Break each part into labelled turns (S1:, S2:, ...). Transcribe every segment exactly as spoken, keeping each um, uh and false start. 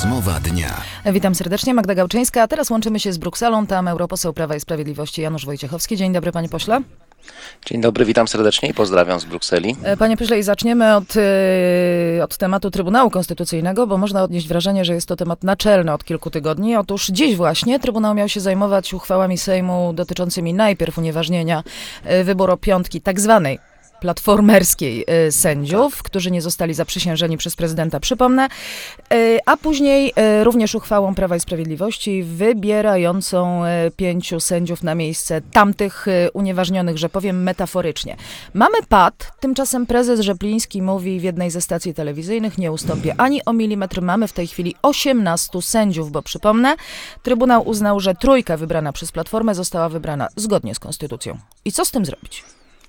S1: Rozmowa dnia.
S2: Witam serdecznie, Magda Gałczyńska, a teraz łączymy się z Brukselą. Tam europoseł Prawa i Sprawiedliwości Janusz Wojciechowski. Dzień dobry, panie pośle.
S3: Dzień dobry, witam serdecznie i pozdrawiam z Brukseli.
S2: Panie pośle, i zaczniemy od, od tematu Trybunału Konstytucyjnego, bo można odnieść wrażenie, że jest to temat naczelny od kilku tygodni. Otóż dziś właśnie Trybunał miał się zajmować uchwałami Sejmu dotyczącymi najpierw unieważnienia wyboru piątki tak zwanej platformerskiej sędziów, którzy nie zostali zaprzysiężeni przez prezydenta, przypomnę, a później również uchwałą Prawa i Sprawiedliwości wybierającą pięciu sędziów na miejsce tamtych unieważnionych, że powiem metaforycznie. Mamy pad, tymczasem prezes Rzepliński mówi w jednej ze stacji telewizyjnych: nie ustąpię ani o milimetr. Mamy w tej chwili osiemnastu sędziów, bo przypomnę, Trybunał uznał, że trójka wybrana przez Platformę została wybrana zgodnie z konstytucją. I co z tym zrobić?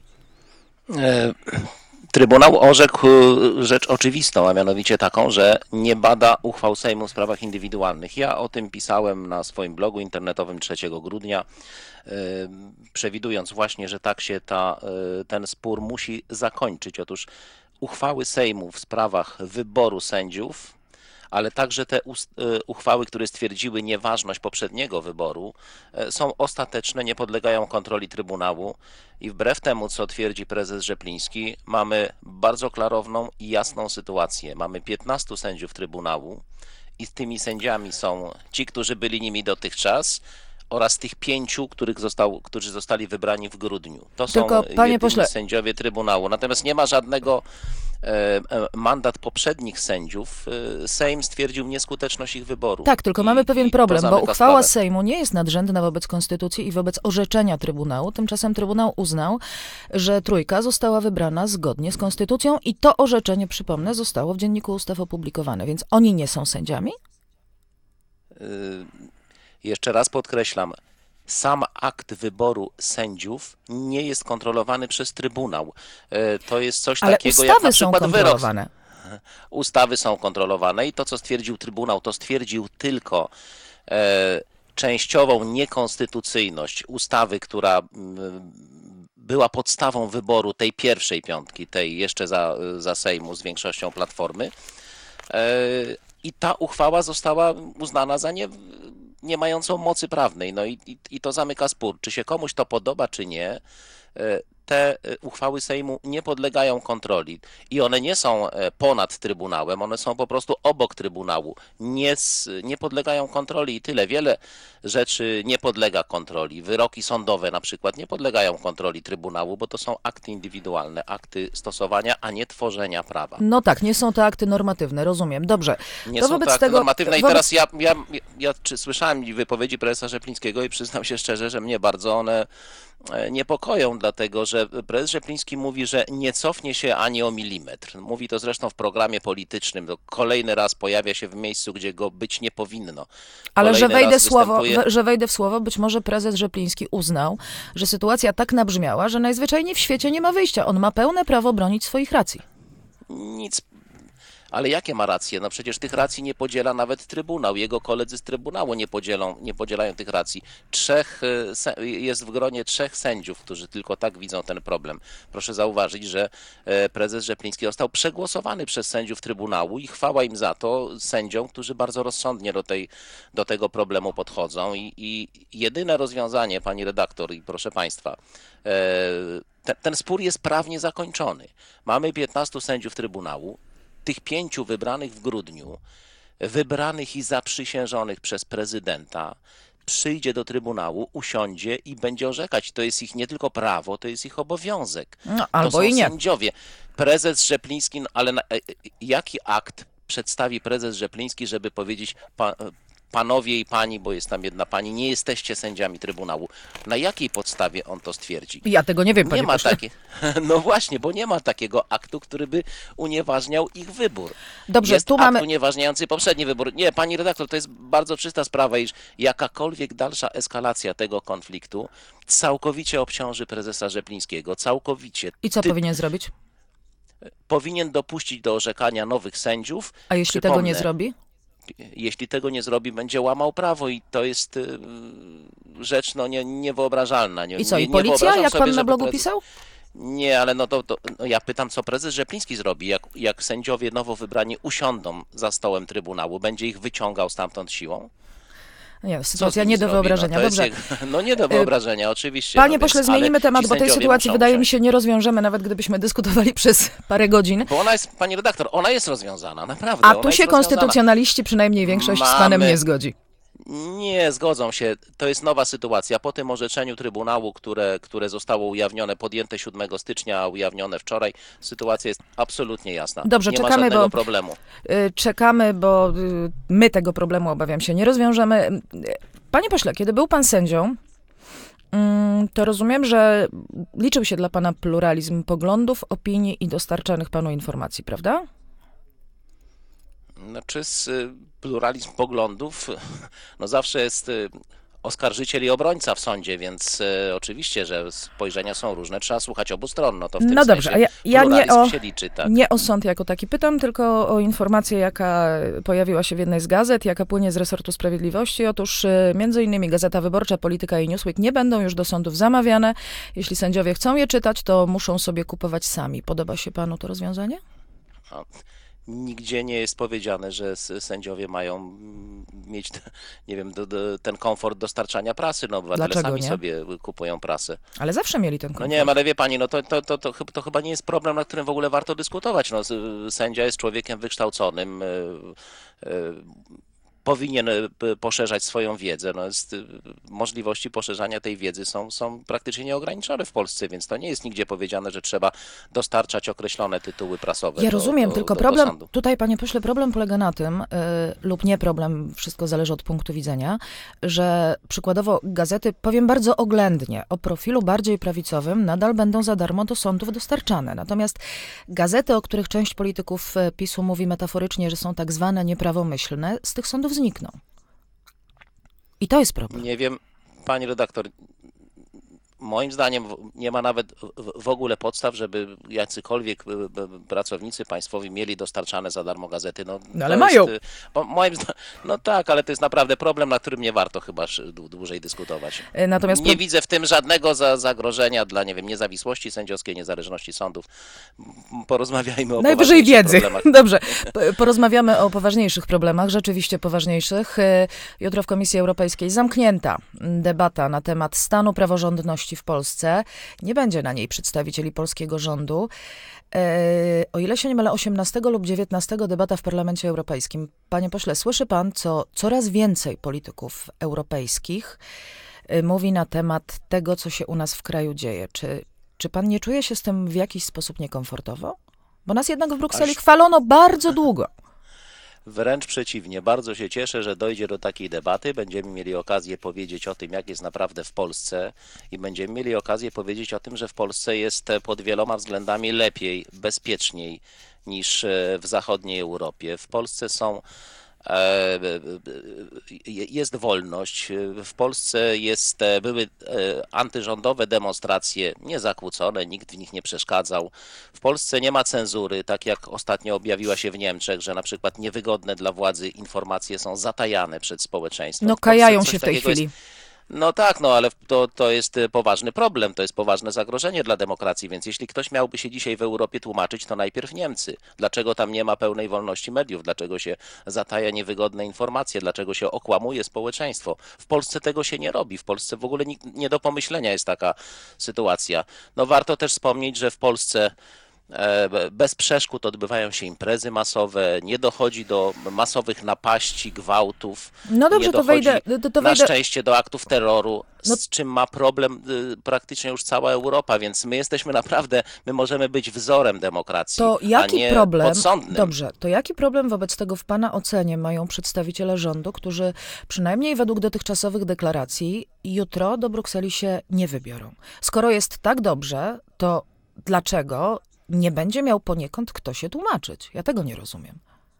S3: Trybunał orzekł rzecz oczywistą, a mianowicie taką, że nie bada uchwał Sejmu w sprawach indywidualnych. Ja o tym pisałem na swoim blogu internetowym trzeciego grudnia, przewidując właśnie, że tak się ta, ten spór musi zakończyć. Otóż uchwały Sejmu w sprawach wyboru sędziów, ale także te uchwały, które stwierdziły nieważność poprzedniego wyboru, są ostateczne, nie podlegają kontroli Trybunału i wbrew temu, co twierdzi prezes Rzepliński, mamy bardzo klarowną i jasną sytuację. Mamy piętnastu sędziów Trybunału i tymi sędziami są ci, którzy byli nimi dotychczas, oraz tych pięciu, których został, którzy zostali wybrani w grudniu. To
S2: Tylko,
S3: są
S2: panie pośle,
S3: sędziowie Trybunału. Natomiast nie ma żadnego e, mandat poprzednich sędziów. Sejm stwierdził nieskuteczność ich wyboru.
S2: Tak, tylko
S3: I,
S2: mamy pewien problem, bo uchwała
S3: sprawę.
S2: Sejmu nie jest nadrzędna wobec konstytucji i wobec orzeczenia Trybunału. Tymczasem Trybunał uznał, że trójka została wybrana zgodnie z konstytucją i to orzeczenie, przypomnę, zostało w Dzienniku Ustaw opublikowane, więc oni nie są sędziami?
S3: Y Jeszcze raz podkreślam, sam akt wyboru sędziów nie jest kontrolowany przez Trybunał. To jest coś
S2: Ale
S3: takiego jak na przykład
S2: są kontrolowane.
S3: wyrok. Ustawy są kontrolowane i to, co stwierdził Trybunał, to stwierdził tylko e, częściową niekonstytucyjność ustawy, która m, była podstawą wyboru tej pierwszej piątki, tej jeszcze za, za Sejmu z większością Platformy. E, I ta uchwała została uznana za nie nie mającą mocy prawnej. No i, i, i to zamyka spór. Czy się komuś to podoba, czy nie, te uchwały Sejmu nie podlegają kontroli i one nie są ponad Trybunałem, one są po prostu obok Trybunału. Nie, nie podlegają kontroli i tyle. Wiele rzeczy nie podlega kontroli. Wyroki sądowe na przykład nie podlegają kontroli Trybunału, bo to są akty indywidualne, akty stosowania, a nie tworzenia prawa.
S2: No tak, nie są to akty normatywne, rozumiem. Dobrze.
S3: Nie
S2: to
S3: są
S2: wobec
S3: to akty
S2: tego,
S3: normatywne i
S2: wobec...
S3: teraz ja, ja, ja czy słyszałem wypowiedzi prezesa Rzeplińskiego i przyznam się szczerze, że mnie bardzo one niepokoją, dlatego że prezes Rzepliński mówi, że nie cofnie się ani o milimetr. Mówi to zresztą w programie politycznym. To kolejny raz pojawia się w miejscu, gdzie go być nie powinno.
S2: Ale że wejdę, słowo,
S3: występuje...
S2: że wejdę w słowo, być może prezes Rzepliński uznał, że sytuacja tak nabrzmiała, że najzwyczajniej w świecie nie ma wyjścia. On ma pełne prawo bronić swoich racji.
S3: Nic. Ale jakie ma racje? No przecież tych racji nie podziela nawet Trybunał. Jego koledzy z Trybunału nie podzielą, nie podzielają tych racji. Trzech, jest w gronie trzech sędziów, którzy tylko tak widzą ten problem. Proszę zauważyć, że prezes Rzepliński został przegłosowany przez sędziów Trybunału i chwała im za to, sędziom, którzy bardzo rozsądnie do, tej, do tego problemu podchodzą. I, i jedyne rozwiązanie, pani redaktor i proszę państwa, ten, ten spór jest prawnie zakończony. Mamy piętnastu sędziów Trybunału. Tych pięciu wybranych w grudniu, wybranych i zaprzysiężonych przez prezydenta, przyjdzie do Trybunału, usiądzie i będzie orzekać. To jest ich nie tylko prawo, to jest ich obowiązek.
S2: No, albo
S3: to są
S2: i nie.
S3: sędziowie. Prezes Rzepliński, no, ale na, jaki akt przedstawi prezes Rzepliński, żeby powiedzieć: pa, panowie i pani, bo jest tam jedna pani, nie jesteście sędziami Trybunału. Na jakiej podstawie on to stwierdzi?
S2: Ja tego nie wiem, panie
S3: Nie ma
S2: pośle.
S3: takie, no właśnie, bo nie ma takiego aktu, który by unieważniał ich wybór.
S2: Dobrze,
S3: jest
S2: tu
S3: akt
S2: mamy...
S3: unieważniający poprzedni wybór. Nie, pani redaktor, to jest bardzo czysta sprawa, iż jakakolwiek dalsza eskalacja tego konfliktu całkowicie obciąży prezesa Rzeplińskiego. Całkowicie.
S2: I co
S3: Ty...
S2: powinien zrobić?
S3: Powinien dopuścić do orzekania nowych sędziów.
S2: A jeśli
S3: Przypomnę,
S2: tego nie zrobi?
S3: Jeśli tego nie zrobi, będzie łamał prawo i to jest rzecz no, nie, niewyobrażalna. Nie,
S2: I co,
S3: nie,
S2: i policja, jak
S3: sobie,
S2: pan na blogu
S3: prezes...
S2: pisał?
S3: Nie, ale no to, to no ja pytam, co prezes Rzepliński zrobi, jak, jak sędziowie nowo wybrani usiądą za stołem Trybunału, będzie ich wyciągał stamtąd siłą?
S2: Nie,
S3: Co z
S2: sytuacja
S3: nimi
S2: nie do
S3: zrobi?
S2: wyobrażenia.
S3: No, to jest
S2: Dobrze.
S3: jego- no nie do wyobrażenia, oczywiście.
S2: Panie
S3: no
S2: pośle,
S3: więc, ale
S2: zmienimy temat,
S3: ci
S2: bo tej
S3: sędziowie
S2: sytuacji
S3: muszą
S2: wydaje mi
S3: usiąść.
S2: się nie rozwiążemy, nawet gdybyśmy dyskutowali przez parę godzin.
S3: Bo ona jest, pani redaktor, ona jest rozwiązana, naprawdę.
S2: A
S3: ona
S2: tu
S3: jest
S2: się
S3: rozwiązana.
S2: konstytucjonaliści, przynajmniej większość, z panem
S3: Mamy-
S2: nie zgodzi.
S3: Nie, zgodzą się. To jest nowa sytuacja. Po tym orzeczeniu Trybunału, które, które zostało ujawnione, podjęte siódmego stycznia, a ujawnione wczoraj, sytuacja jest absolutnie jasna.
S2: Dobrze,
S3: nie
S2: czekamy,
S3: ma żadnego
S2: bo-
S3: problemu.
S2: Y, Czekamy, bo y, my tego problemu, obawiam się, nie rozwiążemy. Y, Panie pośle, kiedy był pan sędzią, mm, to rozumiem, że liczył się dla pana pluralizm poglądów, opinii i dostarczanych panu informacji, prawda?
S3: Znaczy z y, pluralizm poglądów, no zawsze jest y, oskarżyciel i obrońca w sądzie, więc y, oczywiście, że spojrzenia są różne, trzeba słuchać obu stron, no to w tym
S2: No dobrze,
S3: sensie
S2: a ja, ja nie
S3: pluralizm
S2: o,
S3: się liczy, tak.
S2: nie o sąd jako taki pytam, tylko o informację, jaka pojawiła się w jednej z gazet, jaka płynie z resortu sprawiedliwości. Otóż y, między innymi Gazeta Wyborcza, Polityka i Newsweek nie będą już do sądów zamawiane. Jeśli sędziowie chcą je czytać, to muszą sobie kupować sami. Podoba się panu to rozwiązanie?
S3: No, nigdzie nie jest powiedziane, że s- sędziowie mają mm, mieć, nie wiem, do, do, ten komfort dostarczania prasy. No, obywatele
S2: Dlaczego
S3: sami
S2: nie?
S3: sobie kupują prasę.
S2: Ale zawsze mieli ten
S3: No
S2: komfort.
S3: nie wiem, ale wie pani, no to, to, to, to, chyb- to chyba nie jest problem, na którym w ogóle warto dyskutować. No, s- sędzia jest człowiekiem wykształconym, y, y, powinien y, p- poszerzać swoją wiedzę. No, jest, y, możliwości poszerzania tej wiedzy są, są praktycznie nieograniczone w Polsce, więc to nie jest nigdzie powiedziane, że trzeba dostarczać określone tytuły prasowe
S2: Ja
S3: do,
S2: rozumiem,
S3: do,
S2: tylko
S3: do, do
S2: problem,
S3: sądu.
S2: tutaj panie pośle, problem polega na tym, y, lub nie problem, wszystko zależy od punktu widzenia, że przykładowo gazety, powiem bardzo oględnie, o profilu bardziej prawicowym nadal będą za darmo do sądów dostarczane. Natomiast gazety, o których część polityków y, PiSu mówi metaforycznie, że są tak zwane nieprawomyślne, z tych sądów znikną. I to jest problem.
S3: Nie wiem, pani redaktor, moim zdaniem w- nie ma nawet w- w ogóle podstaw, żeby jacykolwiek b- b- pracownicy państwowi mieli dostarczane za darmo gazety. No,
S2: No
S3: to
S2: ale
S3: jest,
S2: mają.
S3: y, bo moim zdaniem, no tak, ale to jest naprawdę problem, na którym nie warto chyba sz- dłu- dłużej dyskutować.
S2: Y, Natomiast
S3: Nie
S2: pro-
S3: widzę w tym żadnego za, zagrożenia dla, nie wiem, niezawisłości sędziowskiej, niezależności sądów. M- Porozmawiajmy o
S2: Najwyżej
S3: poważniejszych
S2: wiedzy.
S3: problemach.
S2: Dobrze. P- Porozmawiamy o poważniejszych problemach, rzeczywiście poważniejszych. Y, Jutro w Komisji Europejskiej zamknięta debata na temat stanu praworządności w Polsce. Nie będzie na niej przedstawicieli polskiego rządu. Y, O ile się nie mylę, osiemnastego lub dziewiętnastego debata w Parlamencie Europejskim. Panie pośle, słyszy pan, co coraz więcej polityków europejskich y, mówi na temat tego, co się u nas w kraju dzieje. Czy, czy pan nie czuje się z tym w jakiś sposób niekomfortowo? Bo nas jednak w Brukseli
S3: Aż-
S2: chwalono bardzo długo.
S3: Wręcz przeciwnie, bardzo się cieszę, że dojdzie do takiej debaty. Będziemy mieli okazję powiedzieć o tym, jak jest naprawdę w Polsce i będziemy mieli okazję powiedzieć o tym, że w Polsce jest pod wieloma względami lepiej, bezpieczniej niż e, w zachodniej Europie. W Polsce są e, je- jest wolność. W Polsce jest, e, były e, antyrządowe demonstracje niezakłócone, nikt w nich nie przeszkadzał. W Polsce nie ma cenzury, tak jak ostatnio objawiła się w Niemczech, że na przykład niewygodne dla władzy informacje są zatajane przed społeczeństwem.
S2: No
S3: W Polsce
S2: kajają
S3: coś
S2: się w tej
S3: takiego jest-
S2: chwili.
S3: No tak, no ale to, to jest e, poważny problem, to jest poważne zagrożenie dla demokracji, więc jeśli ktoś miałby się dzisiaj w Europie tłumaczyć, to najpierw Niemcy. Dlaczego tam nie ma pełnej wolności mediów? Dlaczego się zataja niewygodne informacje? Dlaczego się okłamuje społeczeństwo? W Polsce tego się nie robi. W Polsce w ogóle nikt- nie do pomyślenia jest taka sytuacja. No warto też wspomnieć, że w Polsce e, bez przeszkód odbywają się imprezy masowe, nie dochodzi do masowych napaści, gwałtów.
S2: No dobrze,
S3: nie
S2: to
S3: dochodzi
S2: wejdę, to, to
S3: na
S2: wejdę.
S3: szczęście do aktów terroru, z
S2: No-
S3: czym ma problem y, praktycznie już cała Europa, więc my jesteśmy naprawdę, my możemy być wzorem demokracji,
S2: To
S3: a
S2: jaki
S3: nie
S2: problem,
S3: podsądnym.
S2: dobrze, to jaki problem wobec tego w pana ocenie mają przedstawiciele rządu, którzy przynajmniej według dotychczasowych deklaracji jutro do Brukseli się nie wybiorą? Skoro jest tak dobrze, to dlaczego nie będzie miał poniekąd kto się tłumaczyć? Ja tego nie rozumiem.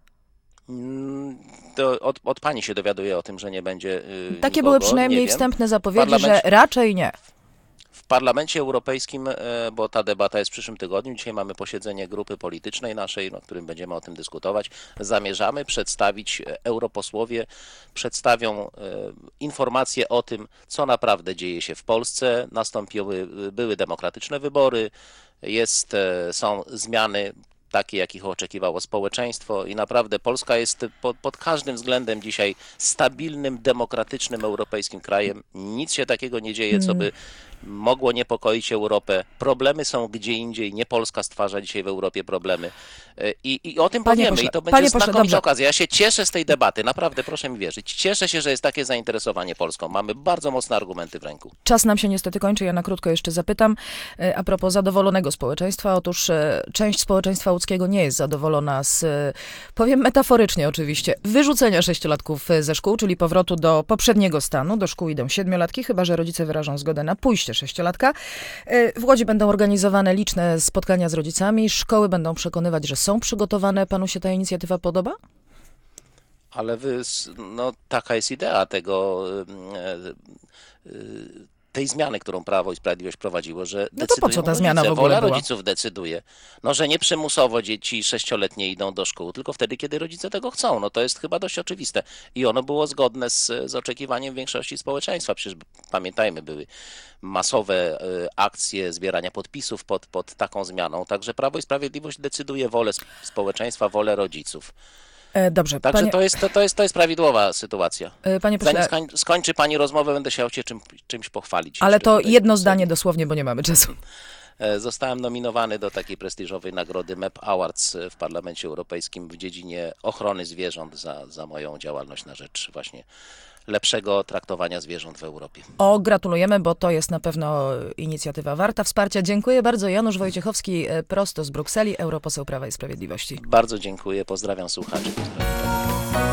S3: Mm, To od, od pani się dowiaduję o tym, że nie będzie y,
S2: Takie
S3: nikogo,
S2: były przynajmniej
S3: nie wiem.
S2: wstępne zapowiedzi,
S3: Parlament-
S2: że raczej nie.
S3: W Parlamencie Europejskim, bo ta debata jest w przyszłym tygodniu, dzisiaj mamy posiedzenie grupy politycznej naszej, na którym będziemy o tym dyskutować, zamierzamy przedstawić, europosłowie przedstawią informacje o tym, co naprawdę dzieje się w Polsce. Nastąpiły, były demokratyczne wybory, jest, są zmiany takie, jakich oczekiwało społeczeństwo i naprawdę Polska jest pod, pod każdym względem dzisiaj stabilnym, demokratycznym, europejskim krajem. Nic się takiego nie dzieje, co by mogło niepokoić Europę. Problemy są gdzie indziej, nie Polska stwarza dzisiaj w Europie problemy. I, i o tym
S2: Panie
S3: powiemy
S2: pośle,
S3: i to
S2: panie
S3: będzie
S2: pośle,
S3: znakomita
S2: dobrze.
S3: okazja. Ja się cieszę z tej debaty, naprawdę, proszę mi wierzyć. Cieszę się, że jest takie zainteresowanie Polską. Mamy bardzo mocne argumenty w ręku.
S2: Czas nam się niestety kończy, ja na krótko jeszcze zapytam. E, A propos zadowolonego społeczeństwa, otóż e, część społeczeństwa łódzkiego nie jest zadowolona z, e, powiem metaforycznie oczywiście, wyrzucenia sześciolatków e, ze szkół, czyli powrotu do poprzedniego stanu. Do szkół idą siedmiolatki, chyba że rodzice wyrażą zgodę na pójście sześciolatka. E, W Łodzi będą organizowane liczne spotkania z rodzicami, szkoły będą przekonywać, że są przygotowane. Panu się ta inicjatywa podoba?
S3: Ale wy, no, taka jest idea tego, tej zmiany, którą Prawo i Sprawiedliwość prowadziło, że
S2: No to po co ta zmiana
S3: rodzice,
S2: w ogóle
S3: wola
S2: była?
S3: rodziców decyduje. No, że nie przymusowo dzieci sześcioletnie idą do szkół, tylko wtedy, kiedy rodzice tego chcą. No to jest chyba dość oczywiste. I ono było zgodne z, z oczekiwaniem większości społeczeństwa. Przecież pamiętajmy, były masowe akcje zbierania podpisów pod, pod taką zmianą. Także Prawo i Sprawiedliwość decyduje wolę społeczeństwa, wolę rodziców.
S2: E, Dobrze,
S3: Także
S2: panie,
S3: to, jest, to, to, jest, to jest prawidłowa sytuacja.
S2: e, panie
S3: Zanim
S2: pośle,
S3: skoń, skończy pani rozmowę, będę chciał się czym, czymś pochwalić.
S2: ale
S3: jeszcze
S2: to
S3: tutaj.
S2: jedno zdanie dosłownie, bo nie mamy czasu.
S3: E, Zostałem nominowany do takiej prestiżowej nagrody M E P Awards w Parlamencie Europejskim w dziedzinie ochrony zwierząt za, za moją działalność na rzecz właśnie lepszego traktowania zwierząt w Europie.
S2: O, gratulujemy, bo to jest na pewno inicjatywa warta wsparcia. Dziękuję bardzo. Janusz Wojciechowski, e, prosto z Brukseli, europoseł Prawa i Sprawiedliwości.
S3: Bardzo dziękuję, pozdrawiam słuchaczy. Pozdrawiam.